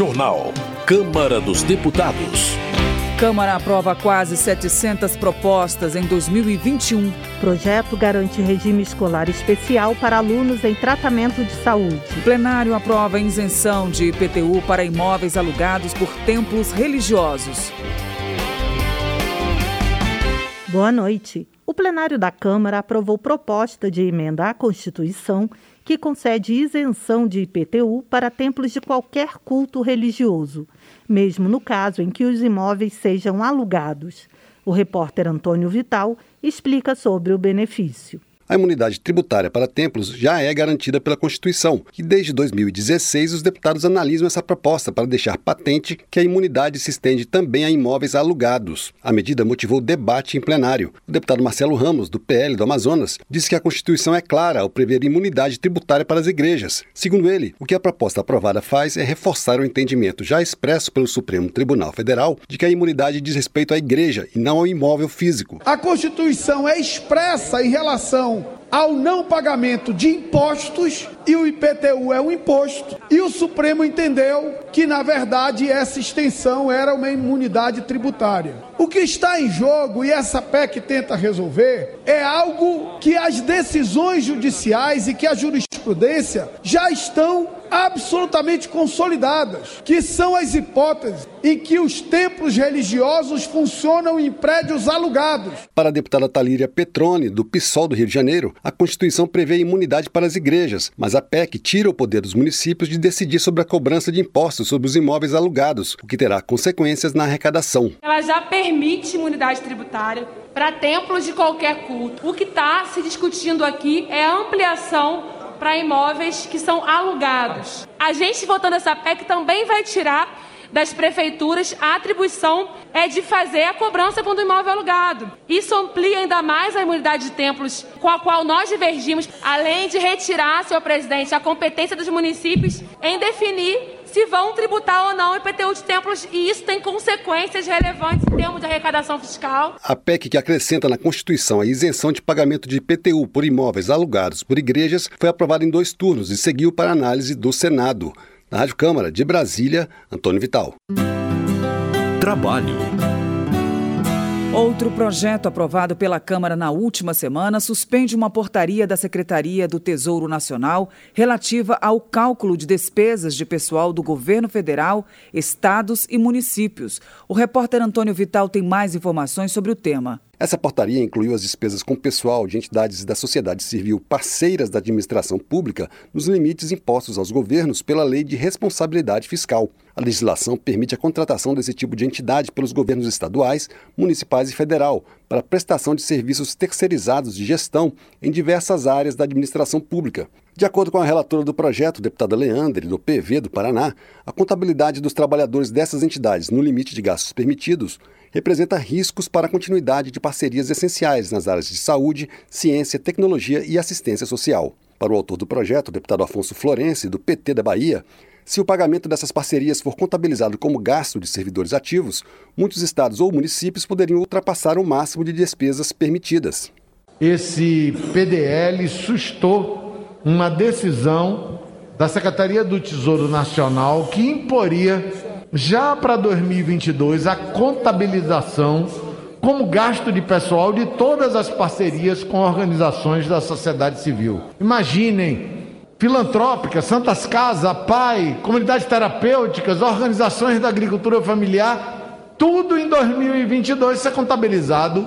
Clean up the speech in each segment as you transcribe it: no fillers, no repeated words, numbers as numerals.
Jornal. Câmara dos Deputados. Câmara aprova quase 700 propostas em 2021. Projeto garante regime escolar especial para alunos em tratamento de saúde. Plenário aprova isenção de IPTU para imóveis alugados por templos religiosos. Boa noite. O plenário da Câmara aprovou proposta de emenda à Constituição que concede isenção de IPTU para templos de qualquer culto religioso, mesmo no caso em que os imóveis sejam alugados. O repórter Antônio Vital explica sobre o benefício. A imunidade tributária para templos já é garantida pela Constituição e desde 2016 os deputados analisam essa proposta para deixar patente que a imunidade se estende também a imóveis alugados. A medida motivou debate em plenário. O deputado Marcelo Ramos, do PL do Amazonas, disse que a Constituição é clara ao prever imunidade tributária para as igrejas. Segundo ele, o que a proposta aprovada faz é reforçar o entendimento já expresso pelo Supremo Tribunal Federal de que a imunidade diz respeito à igreja e não ao imóvel físico. A Constituição é expressa em relação ao não pagamento de impostos, e o IPTU é um imposto, e o Supremo entendeu que, na verdade, essa extensão era uma imunidade tributária. O que está em jogo, e essa PEC tenta resolver, é algo que as decisões judiciais e que a jurisprudência já estão absolutamente consolidadas, que são as hipóteses em que os templos religiosos funcionam em prédios alugados. Para a deputada Talíria Petroni, do PSOL do Rio de Janeiro, a Constituição prevê imunidade para as igrejas, mas a PEC tira o poder dos municípios de decidir sobre a cobrança de impostos sobre os imóveis alugados, o que terá consequências na arrecadação. Ela já permite imunidade tributária para templos de qualquer culto. O que está se discutindo aqui é a ampliação para imóveis que são alugados. A gente, votando essa PEC, também vai tirar das prefeituras a atribuição de fazer a cobrança quando o imóvel é alugado. Isso amplia ainda mais a imunidade de templos com a qual nós divergimos, além de retirar, senhor presidente, a competência dos municípios em definir se vão tributar ou não o IPTU de templos, e isso tem consequências relevantes em termos de arrecadação fiscal. A PEC, que acrescenta na Constituição a isenção de pagamento de IPTU por imóveis alugados por igrejas, foi aprovada em 2 turnos e seguiu para análise do Senado. Na Rádio Câmara de Brasília, Antônio Vital. Trabalho. Outro projeto aprovado pela Câmara na última semana suspende uma portaria da Secretaria do Tesouro Nacional relativa ao cálculo de despesas de pessoal do governo federal, estados e municípios. O repórter Antônio Vital tem mais informações sobre o tema. Essa portaria incluiu as despesas com pessoal de entidades da sociedade civil parceiras da administração pública nos limites impostos aos governos pela Lei de Responsabilidade Fiscal. A legislação permite a contratação desse tipo de entidade pelos governos estaduais, municipais e federal para prestação de serviços terceirizados de gestão em diversas áreas da administração pública. De acordo com a relatora do projeto, deputada Leandre, do PV do Paraná, a contabilidade dos trabalhadores dessas entidades no limite de gastos permitidos representa riscos para a continuidade de parcerias essenciais nas áreas de saúde, ciência, tecnologia e assistência social. Para o autor do projeto, o deputado Afonso Florense, do PT da Bahia, se o pagamento dessas parcerias for contabilizado como gasto de servidores ativos, muitos estados ou municípios poderiam ultrapassar o máximo de despesas permitidas. Esse PDL sustou uma decisão da Secretaria do Tesouro Nacional que imporia já para 2022 a contabilização como gasto de pessoal de todas as parcerias com organizações da sociedade civil. Imaginem, filantrópicas, Santas Casas, PAI, comunidades terapêuticas, organizações da agricultura familiar, tudo em 2022 ser contabilizado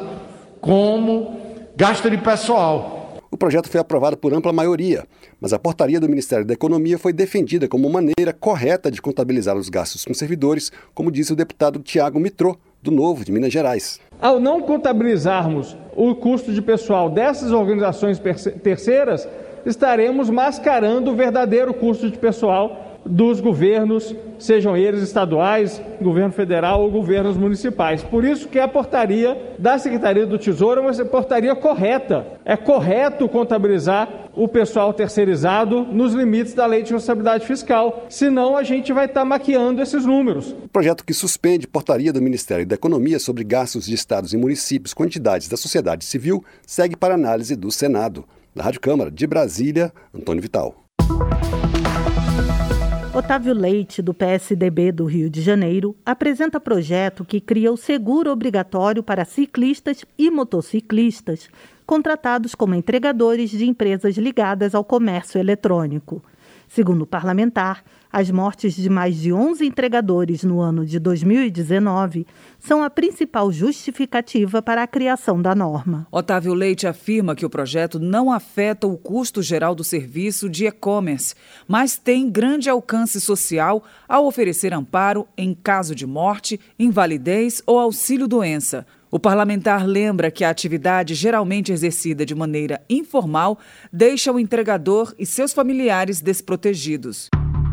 como gasto de pessoal. O projeto foi aprovado por ampla maioria, mas a portaria do Ministério da Economia foi defendida como maneira correta de contabilizar os gastos com servidores, como disse o deputado Tiago Mitrô, do Novo, de Minas Gerais. Ao não contabilizarmos o custo de pessoal dessas organizações terceiras, estaremos mascarando o verdadeiro custo de pessoal dos governos, sejam eles estaduais, governo federal ou governos municipais. Por isso que a portaria da Secretaria do Tesouro é uma portaria correta. É correto contabilizar o pessoal terceirizado nos limites da Lei de Responsabilidade Fiscal. Senão a gente vai estar maquiando esses números. O projeto que suspende portaria do Ministério da Economia sobre gastos de estados e municípios com entidades da sociedade civil segue para análise do Senado. Na Rádio Câmara de Brasília, Antônio Vital. Otávio Leite, do PSDB do Rio de Janeiro, apresenta projeto que cria o seguro obrigatório para ciclistas e motociclistas contratados como entregadores de empresas ligadas ao comércio eletrônico. Segundo o parlamentar, as mortes de mais de 11 entregadores no ano de 2019 são a principal justificativa para a criação da norma. Otávio Leite afirma que o projeto não afeta o custo geral do serviço de e-commerce, mas tem grande alcance social ao oferecer amparo em caso de morte, invalidez ou auxílio-doença. O parlamentar lembra que a atividade geralmente exercida de maneira informal deixa o entregador e seus familiares desprotegidos.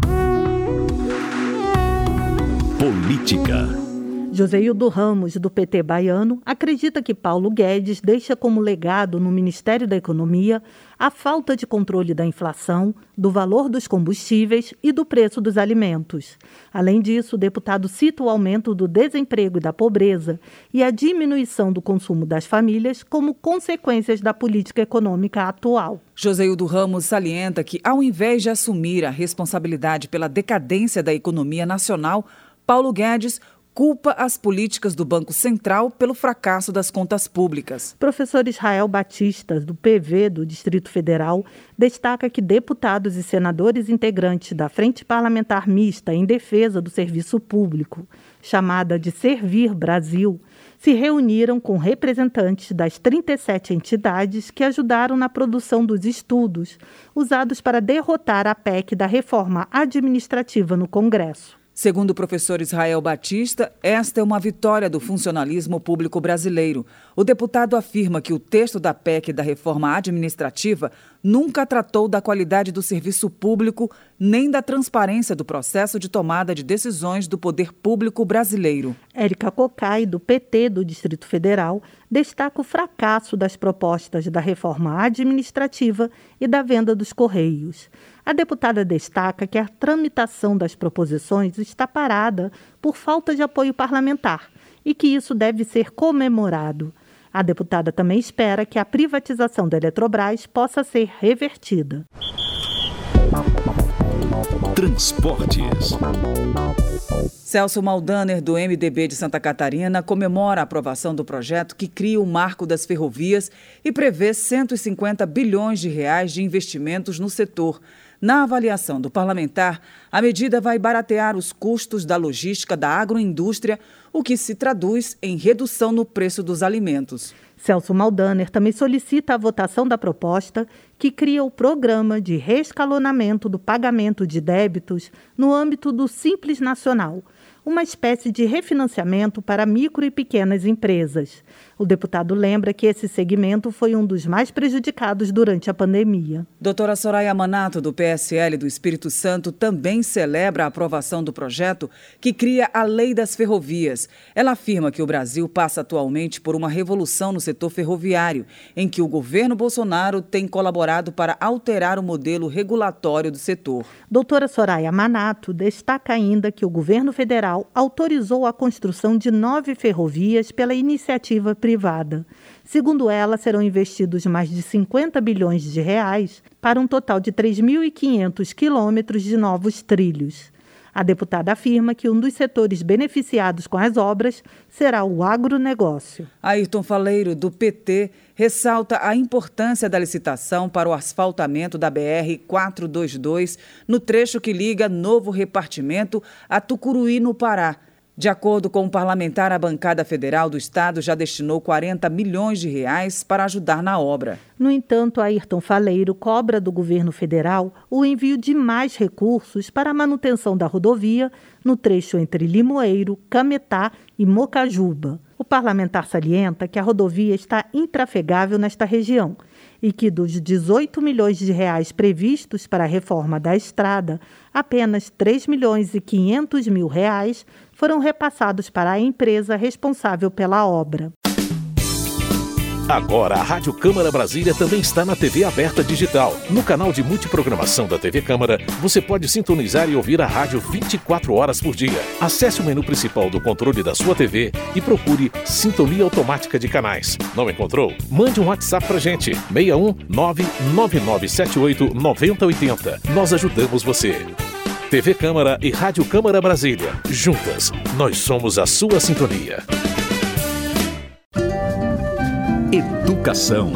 Política. Joseildo Ramos, do PT baiano, acredita que Paulo Guedes deixa como legado no Ministério da Economia a falta de controle da inflação, do valor dos combustíveis e do preço dos alimentos. Além disso, o deputado cita o aumento do desemprego e da pobreza e a diminuição do consumo das famílias como consequências da política econômica atual. Joseildo Ramos salienta que, ao invés de assumir a responsabilidade pela decadência da economia nacional, Paulo Guedes culpa as políticas do Banco Central pelo fracasso das contas públicas. Professor Israel Batista, do PV do Distrito Federal, destaca que deputados e senadores integrantes da Frente Parlamentar Mista em Defesa do Serviço Público, chamada de Servir Brasil, se reuniram com representantes das 37 entidades que ajudaram na produção dos estudos usados para derrotar a PEC da reforma administrativa no Congresso. Segundo o professor Israel Batista, esta é uma vitória do funcionalismo público brasileiro. O deputado afirma que o texto da PEC da reforma administrativa nunca tratou da qualidade do serviço público nem da transparência do processo de tomada de decisões do poder público brasileiro. Érica Cocai, do PT do Distrito Federal, destaca o fracasso das propostas da reforma administrativa e da venda dos Correios. A deputada destaca que a tramitação das proposições está parada por falta de apoio parlamentar e que isso deve ser comemorado. A deputada também espera que a privatização da Eletrobras possa ser revertida. Transportes. Celso Maldaner, do MDB de Santa Catarina, comemora a aprovação do projeto que cria o Marco das Ferrovias e prevê 150 bilhões de reais de investimentos no setor. Na avaliação do parlamentar, a medida vai baratear os custos da logística da agroindústria, o que se traduz em redução no preço dos alimentos. Celso Maldaner também solicita a votação da proposta que cria o programa de reescalonamento do pagamento de débitos no âmbito do Simples Nacional, uma espécie de refinanciamento para micro e pequenas empresas. O deputado lembra que esse segmento foi um dos mais prejudicados durante a pandemia. Doutora Soraya Manato, do PSL do Espírito Santo, também celebra a aprovação do projeto que cria a Lei das Ferrovias. Ela afirma que o Brasil passa atualmente por uma revolução no setor ferroviário, em que o governo Bolsonaro tem colaborado para alterar o modelo regulatório do setor. Doutora Soraya Manato destaca ainda que o governo federal autorizou a construção de 9 ferrovias pela iniciativa privada. Segundo ela, serão investidos mais de 50 bilhões de reais para um total de 3.500 quilômetros de novos trilhos. A deputada afirma que um dos setores beneficiados com as obras será o agronegócio. Ayrton Faleiro, do PT, ressalta a importância da licitação para o asfaltamento da BR-422 no trecho que liga Novo Repartimento a Tucuruí, no Pará. De acordo com o parlamentar, a bancada federal do estado já destinou 40 milhões de reais para ajudar na obra. No entanto, Ayrton Faleiro cobra do governo federal o envio de mais recursos para a manutenção da rodovia no trecho entre Limoeiro, Cametá e Mocajuba. O parlamentar salienta que a rodovia está intrafegável nesta região e que dos 18 milhões de reais previstos para a reforma da estrada, apenas 3 milhões e 500 mil reais foram repassados para a empresa responsável pela obra. Agora a Rádio Câmara Brasília também está na TV aberta digital. No canal de multiprogramação da TV Câmara, você pode sintonizar e ouvir a rádio 24 horas por dia. Acesse o menu principal do controle da sua TV e procure Sintonia Automática de Canais. Não encontrou? Mande um WhatsApp pra gente, 61 99978 9080. Nós ajudamos você. TV Câmara e Rádio Câmara Brasília. Juntas, nós somos a sua sintonia. Educação.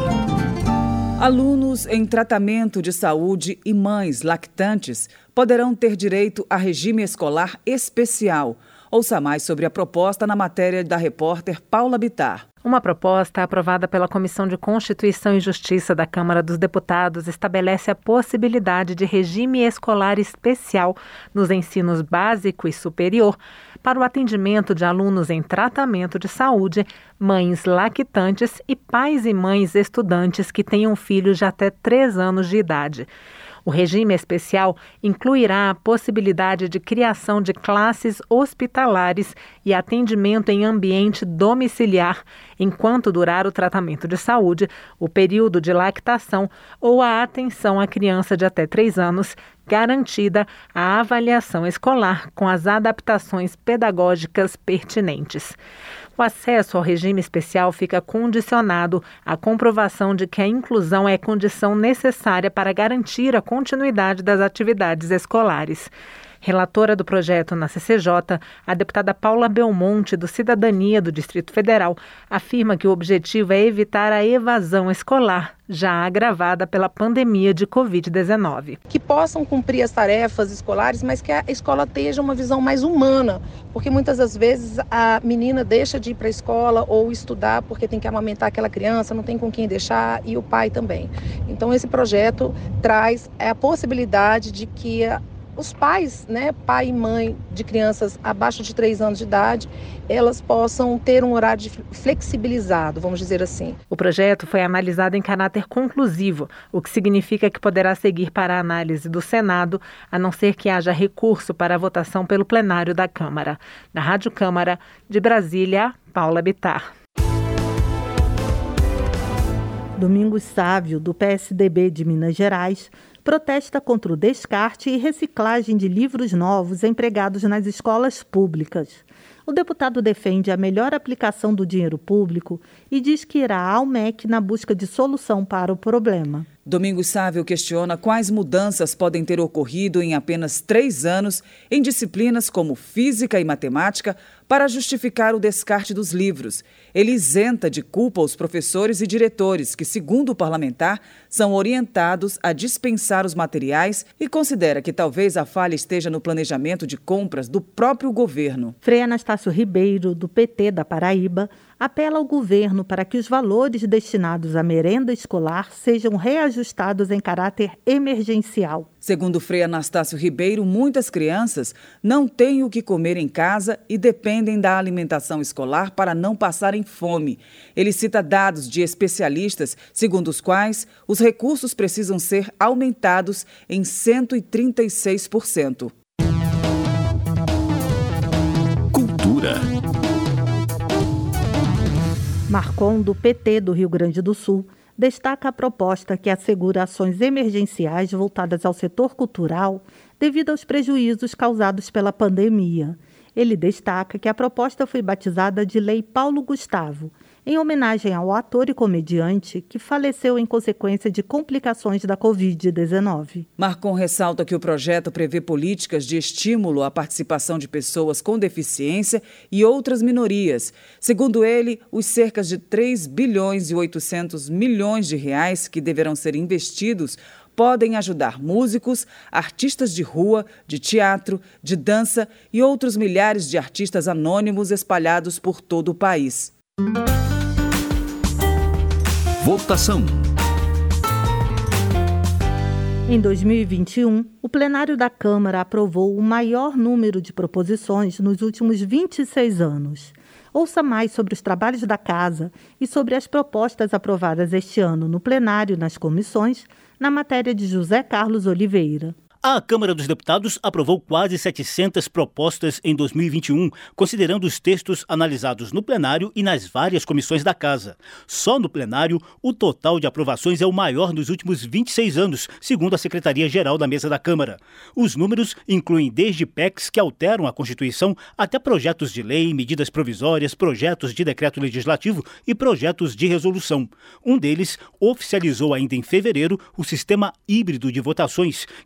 Alunos em tratamento de saúde e mães lactantes poderão ter direito a regime escolar especial. Ouça mais sobre a proposta na matéria da repórter Paula Bittar. Uma proposta aprovada pela Comissão de Constituição e Justiça da Câmara dos Deputados estabelece a possibilidade de regime escolar especial nos ensinos básico e superior para o atendimento de alunos em tratamento de saúde, mães lactantes e pais e mães estudantes que tenham filhos de até 3 anos de idade. O regime especial incluirá a possibilidade de criação de classes hospitalares e atendimento em ambiente domiciliar, enquanto durar o tratamento de saúde, o período de lactação ou a atenção à criança de até 3 anos, garantida a avaliação escolar com as adaptações pedagógicas pertinentes. O acesso ao regime especial fica condicionado à comprovação de que a inclusão é condição necessária para garantir a continuidade das atividades escolares. Relatora do projeto na CCJ, a deputada Paula Belmonte, do Cidadania do Distrito Federal, afirma que o objetivo é evitar a evasão escolar, já agravada pela pandemia de Covid-19. Que possam cumprir as tarefas escolares, mas que a escola tenha uma visão mais humana, porque muitas das vezes a menina deixa de ir para a escola ou estudar porque tem que amamentar aquela criança, não tem com quem deixar, e o pai também. Então esse projeto traz a possibilidade de que os pais, pai e mãe de crianças abaixo de 3 anos de idade, elas possam ter um horário flexibilizado, vamos dizer assim. O projeto foi analisado em caráter conclusivo, o que significa que poderá seguir para a análise do Senado, a não ser que haja recurso para a votação pelo plenário da Câmara. Na Rádio Câmara, de Brasília, Paula Bittar. Domingos Sávio, do PSDB de Minas Gerais, protesta contra o descarte e reciclagem de livros novos empregados nas escolas públicas. O deputado defende a melhor aplicação do dinheiro público e diz que irá ao MEC na busca de solução para o problema. Domingos Sávio questiona quais mudanças podem ter ocorrido em apenas 3 anos em disciplinas como física e matemática para justificar o descarte dos livros. Ele isenta de culpa os professores e diretores que, segundo o parlamentar, são orientados a dispensar os materiais e considera que talvez a falha esteja no planejamento de compras do próprio governo. Frei Anastácio Ribeiro, do PT da Paraíba, apela ao governo para que os valores destinados à merenda escolar sejam reajustados em caráter emergencial. Segundo Frei Anastácio Ribeiro, muitas crianças não têm o que comer em casa e dependem da alimentação escolar para não passarem fome. Ele cita dados de especialistas, segundo os quais os recursos precisam ser aumentados em 136%. Cultura. Marcon, do PT do Rio Grande do Sul, destaca a proposta que assegura ações emergenciais voltadas ao setor cultural devido aos prejuízos causados pela pandemia. Ele destaca que a proposta foi batizada de Lei Paulo Gustavo, em homenagem ao ator e comediante que faleceu em consequência de complicações da Covid-19. Marcon ressalta que o projeto prevê políticas de estímulo à participação de pessoas com deficiência e outras minorias. Segundo ele, os cerca de 3 bilhões e 800 milhões de reais que deverão ser investidos podem ajudar músicos, artistas de rua, de teatro, de dança e outros milhares de artistas anônimos espalhados por todo o país. Votação. Em 2021, o plenário da Câmara aprovou o maior número de proposições nos últimos 26 anos. Ouça mais sobre os trabalhos da Casa e sobre as propostas aprovadas este ano no plenário e nas comissões, na matéria de José Carlos Oliveira. A Câmara dos Deputados aprovou quase 700 propostas em 2021, considerando os textos analisados no plenário e nas várias comissões da Casa. Só no plenário, o total de aprovações é o maior nos últimos 26 anos, segundo a Secretaria-Geral da Mesa da Câmara. Os números incluem desde PECs que alteram a Constituição até projetos de lei, medidas provisórias, projetos de decreto legislativo e projetos de resolução. Um deles oficializou ainda em fevereiro o sistema híbrido de votações, que permitiu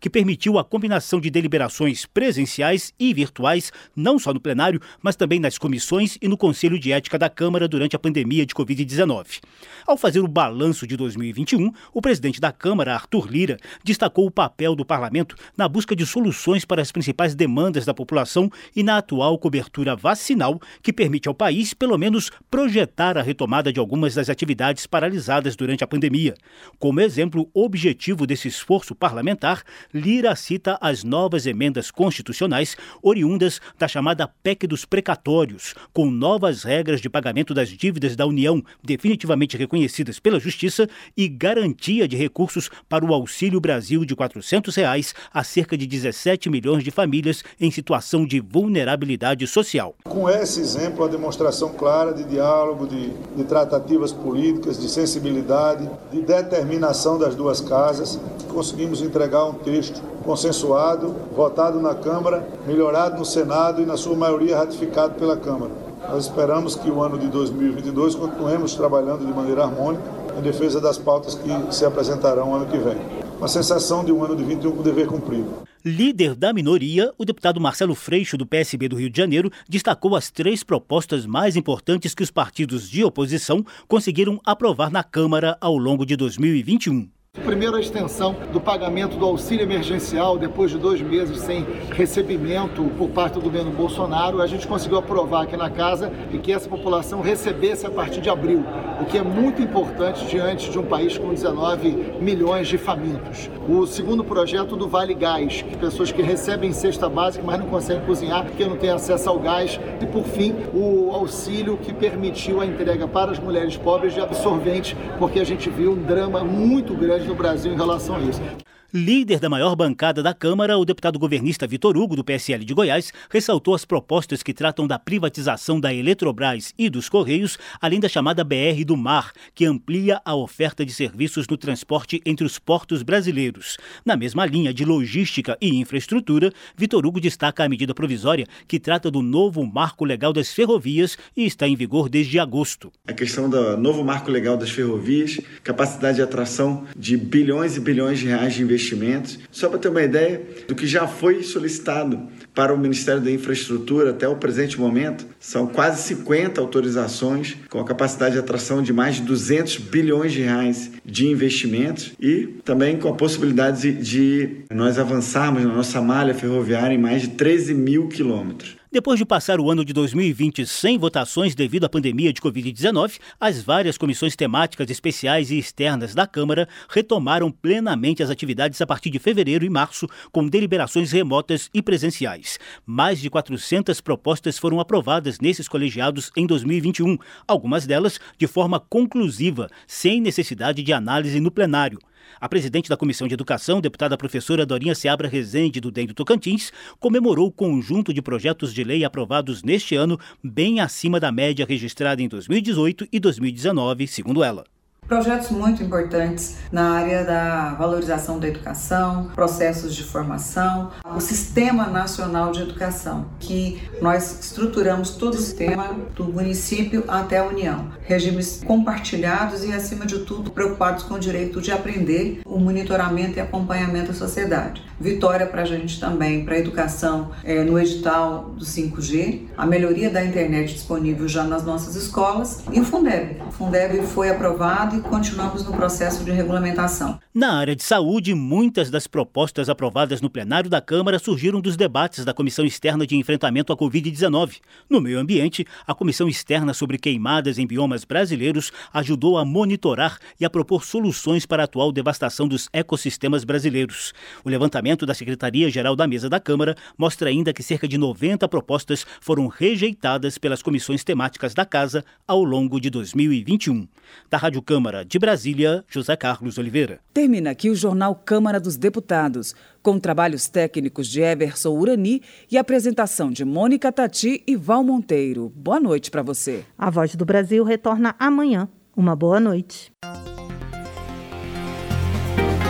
permitiu a combinação de deliberações presenciais e virtuais, não só no plenário, mas também nas comissões e no Conselho de Ética da Câmara durante a pandemia de Covid-19. Ao fazer o balanço de 2021, o presidente da Câmara, Arthur Lira, destacou o papel do parlamento na busca de soluções para as principais demandas da população e na atual cobertura vacinal, que permite ao país, pelo menos, projetar a retomada de algumas das atividades paralisadas durante a pandemia. Como exemplo objetivo desse esforço parlamentar, Lira cita as novas emendas constitucionais oriundas da chamada PEC dos precatórios, com novas regras de pagamento das dívidas da União definitivamente reconhecidas pela Justiça e garantia de recursos para o Auxílio Brasil de R$ 400 a cerca de 17 milhões de famílias em situação de vulnerabilidade social. Com esse exemplo, a demonstração clara de diálogo, de tratativas políticas, de sensibilidade, de determinação das duas casas, conseguimos entregar um texto consensuado, votado na Câmara, melhorado no Senado e, na sua maioria, ratificado pela Câmara. Nós esperamos que o ano de 2022 continuemos trabalhando de maneira harmônica em defesa das pautas que se apresentarão ano que vem. Uma sensação de um ano de 21 com dever cumprido. Líder da minoria, o deputado Marcelo Freixo, do PSB do Rio de Janeiro, destacou as 3 propostas mais importantes que os partidos de oposição conseguiram aprovar na Câmara ao longo de 2021. Primeiro, a extensão do pagamento do auxílio emergencial depois de 2 meses sem recebimento por parte do governo Bolsonaro. A gente conseguiu aprovar aqui na casa e que essa população recebesse a partir de abril, o que é muito importante diante de um país com 19 milhões de famintos. O segundo projeto do Vale Gás, que pessoas que recebem cesta básica, mas não conseguem cozinhar porque não têm acesso ao gás. E, por fim, o auxílio que permitiu a entrega para as mulheres pobres de absorvente, porque a gente viu um drama muito grande no Brasil em relação a isso. Líder da maior bancada da Câmara, o deputado governista Vitor Hugo, do PSL de Goiás, ressaltou as propostas que tratam da privatização da Eletrobras e dos Correios, além da chamada BR do Mar, que amplia a oferta de serviços no transporte entre os portos brasileiros. Na mesma linha de logística e infraestrutura, Vitor Hugo destaca a medida provisória que trata do novo Marco Legal das Ferrovias e está em vigor desde agosto. A questão do novo Marco Legal das Ferrovias, capacidade de atração de bilhões e bilhões de reais de investimentos. Só para ter uma ideia do que já foi solicitado para o Ministério da Infraestrutura até o presente momento, são quase 50 autorizações com a capacidade de atração de mais de 200 bilhões de reais de investimentos e também com a possibilidade de nós avançarmos na nossa malha ferroviária em mais de 13 mil quilômetros. Depois de passar o ano de 2020 sem votações devido à pandemia de Covid-19, as várias comissões temáticas especiais e externas da Câmara retomaram plenamente as atividades a partir de fevereiro e março, com deliberações remotas e presenciais. Mais de 400 propostas foram aprovadas nesses colegiados em 2021, algumas delas de forma conclusiva, sem necessidade de análise no plenário. A presidente da Comissão de Educação, deputada professora Dorinha Seabra Rezende, do DEM do Tocantins, comemorou o conjunto de projetos de lei aprovados neste ano, bem acima da média registrada em 2018 e 2019, segundo ela. Projetos muito importantes na área da valorização da educação, processos de formação, o Sistema Nacional de Educação, que nós estruturamos todo o sistema do município até a União. Regimes compartilhados e, acima de tudo, preocupados com o direito de aprender, o monitoramento e acompanhamento da sociedade. Vitória para a gente também, para a educação no edital do 5G, a melhoria da internet disponível já nas nossas escolas e o Fundeb. O Fundeb foi aprovado e continuamos no processo de regulamentação. Na área de saúde, muitas das propostas aprovadas no plenário da Câmara surgiram dos debates da Comissão Externa de Enfrentamento à Covid-19. No meio ambiente, a Comissão Externa sobre Queimadas em Biomas Brasileiros ajudou a monitorar e a propor soluções para a atual devastação dos ecossistemas brasileiros. O levantamento da Secretaria-Geral da Mesa da Câmara mostra ainda que cerca de 90 propostas foram rejeitadas pelas comissões temáticas da Casa ao longo de 2021. Da Rádio Câmara de Brasília, José Carlos Oliveira. Termina aqui o Jornal Câmara dos Deputados, com trabalhos técnicos de Everson Urani e apresentação de Mônica Tati e Val Monteiro. Boa noite para você. A Voz do Brasil retorna amanhã. Uma boa noite.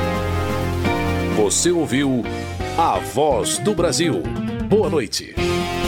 Você ouviu A Voz do Brasil. Boa noite.